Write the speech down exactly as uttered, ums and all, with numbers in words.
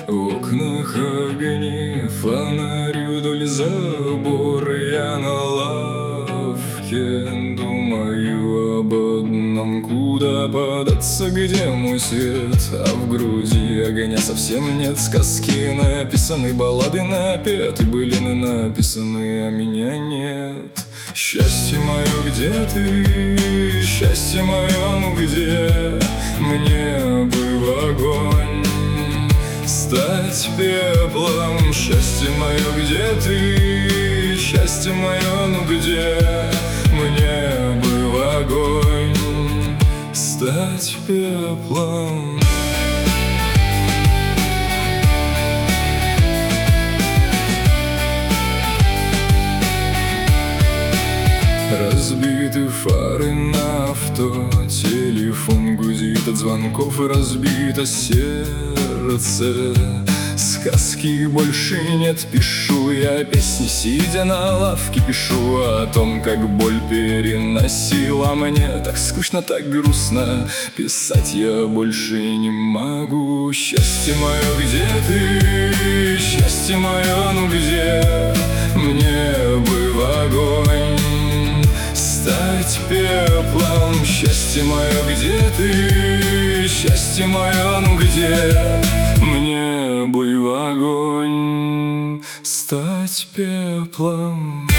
В окнах огни, фонари вдоль забора. Я на лавке думаю об одном: куда податься, где мой свет? А в груди огня совсем нет. Сказки написаны, баллады напеты, былины написаны, а меня нет. Счастье мое, где ты? Счастье мое, ну где? Мне бы в огонь стать пеплом. Счастье мое, где ты? Счастье мое, ну где? Мне бы в огонь стать пеплом. Разбиты фары на авто, телефон гудит от звонков, и разбито сердце. Сказки больше нет, пишу я песни, сидя на лавке, пишу о том, как боль переносила. Мне так скучно, так грустно, писать я больше не могу. Счастье мое, где ты? Счастье мое, ну где? Мне бы в огонь стать пеплом. Счастье мое, где ты? Счастье мое, ну где? Мне бы в огонь стать пеплом.